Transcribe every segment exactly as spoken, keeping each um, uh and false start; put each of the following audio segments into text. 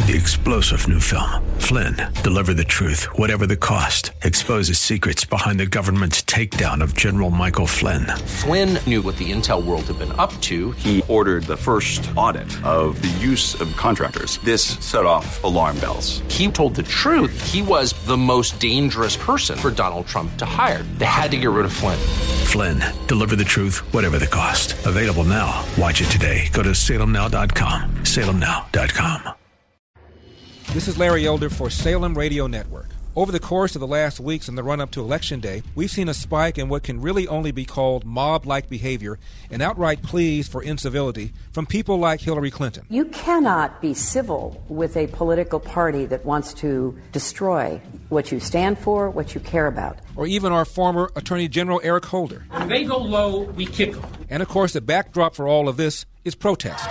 The explosive new film, Flynn, Deliver the Truth, Whatever the Cost, exposes secrets behind the government's takedown of General Michael Flynn. Flynn knew what the intel world had been up to. He ordered the first audit of the use of contractors. This set off alarm bells. He told the truth. He was the most dangerous person for Donald Trump to hire. They had to get rid of Flynn. Flynn, Deliver the Truth, Whatever the Cost. Available now. Watch it today. Go to salem now dot com. salem now dot com. This is Larry Elder for Salem Radio Network. Over the course of the last weeks in the run-up to Election Day, we've seen a spike in what can really only be called mob-like behavior and outright pleas for incivility from people like Hillary Clinton. You cannot be civil with a political party that wants to destroy what you stand for, what you care about. Or even our former Attorney General Eric Holder. When they go low, we kick them. And of course, the backdrop for all of this is protest.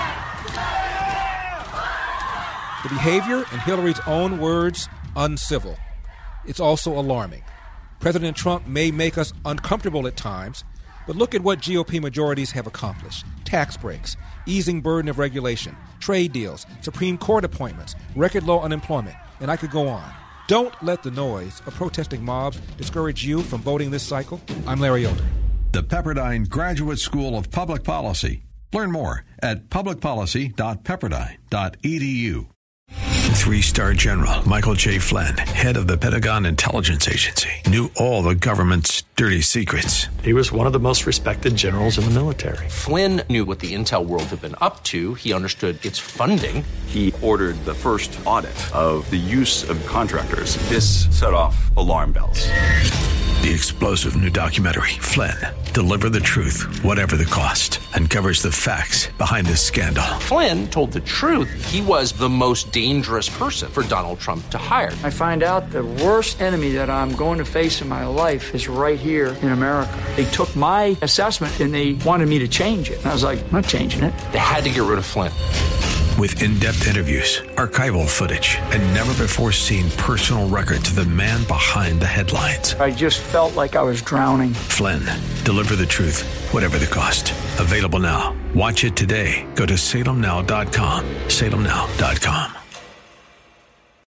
The behavior, in Hillary's own words, uncivil. It's also alarming. President Trump may make us uncomfortable at times, but look at what G O P majorities have accomplished. Tax breaks, easing burden of regulation, trade deals, Supreme Court appointments, record low unemployment, and I could go on. Don't let the noise of protesting mobs discourage you from voting this cycle. I'm Larry Elder. The Pepperdine Graduate School of Public Policy. Learn more at public policy dot pepperdine dot e d u. Three-star General Michael J. Flynn, head of the Pentagon Intelligence Agency, knew all the government's dirty secrets. He was one of the most respected generals in the military. Flynn knew what the intel world had been up to. He understood its funding. He ordered the first audit of the use of contractors. This set off alarm bells. The explosive new documentary, Flynn, Deliver the Truth, Whatever the Cost, uncovers the facts behind this scandal. Flynn told the truth. He was the most dangerous person for Donald Trump to hire. I find out the worst enemy that I'm going to face in my life is right here in America. They took my assessment and they wanted me to change it. And I was like, I'm not changing it. They had to get rid of Flynn. With in-depth interviews, archival footage, and never-before-seen personal records of the man behind the headlines. I just felt like I was drowning. Flynn, Deliver the Truth, Whatever the Cost. Available now. Watch it today. Go to salem now dot com. salem now dot com.